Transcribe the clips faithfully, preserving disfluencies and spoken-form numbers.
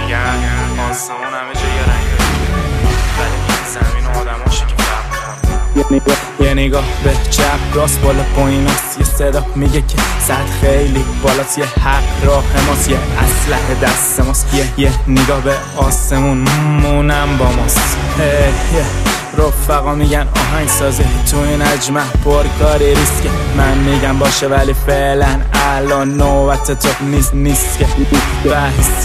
میگن آسمون همه جای رنگه، ولی این زمین و آدماشه که فرق میکنن. یه نگاه به چپ راست بالا پایین است، یه صدا میگه که سطح خیلی بالاست، یه حق راه ماست، یه اسلحه دست ماست. یه, یه نگاه به آسمون مونم با ماست. رفقا میگن آهنگ سازی تو این اجمه پرکاری ریسکه، من میگم باشه ولی فعلا الان نوبت تو نیست نیست که بحث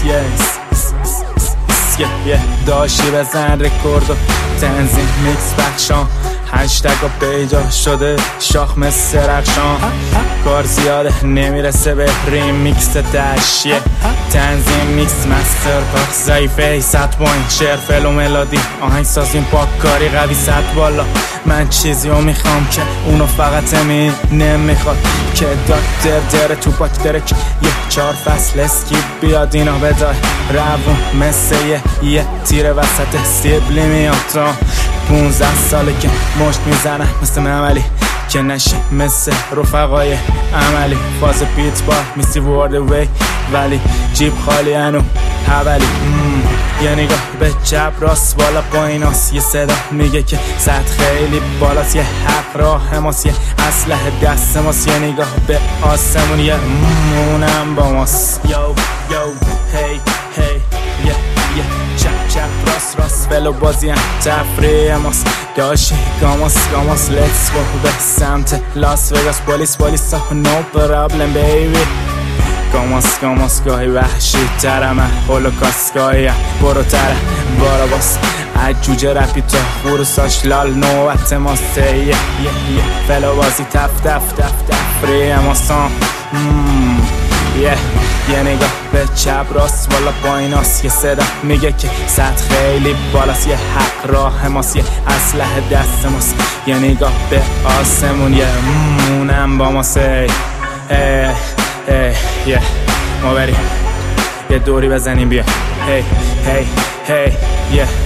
یه یه داشی بزن رکورد و تنظیم میکس بخشان، هشتگ و پیجا شده شاخ مثل رخشان، کار زیاده نمیرسه به ریمیکس تشیه، تنظیم میکس مستر کار ضعیفه صد پوینت شعر فل و ملودی آهنگ سازیم پاککاری قوی صد بالا. من چیزی رو میخوام که اونو فقط امین نمیخواد، که دکتر در تو پاک درک یه چار فصل اسکی بیاد اینا بدای روون مثل یه یه تیر وسط سیبلی میاد تا پونزده ساله که مشت میزنم مثل مملی که نشه مثل رفقای عملی، فاز پیت بار میسی وارد وی ولی جیب خالی انو حولی. یه نگاه به چپ راست بالا پایین است، یه صدا میگه که سطح خیلی بالاست، یه حق راه ماست، یه اسلحه دست ماست. یه نگاه به آسمون یه مونم با ماست. یو یو هی هی یه یه چپ چپ راست راست فلو بازی هم تفریه ماست، داشی گاماس گاماس لیتس گو به سمت لاس وگاس، پولیس پولیس ها نو پرابلم بیبی، گاماس گاماس گاهی وحشی ترمه هولوکاست گاهی برو تره بارا باس عجوجه رپی تا خورساش لال نوبت ماست. یه یه یه فلو بازی تف تف تف تفریه ماستان. یه یه نگاه به چپ راست بالا پایین است، یه صدا میگه که سطح خیلی بالاست، یه حق راه ماست، یه اسلحه دست ماست. یه نگاه به آسمون یه مونم با ماست. ای ای یه ما بریم یه دوری بزنیم بیا. هی هی هی یه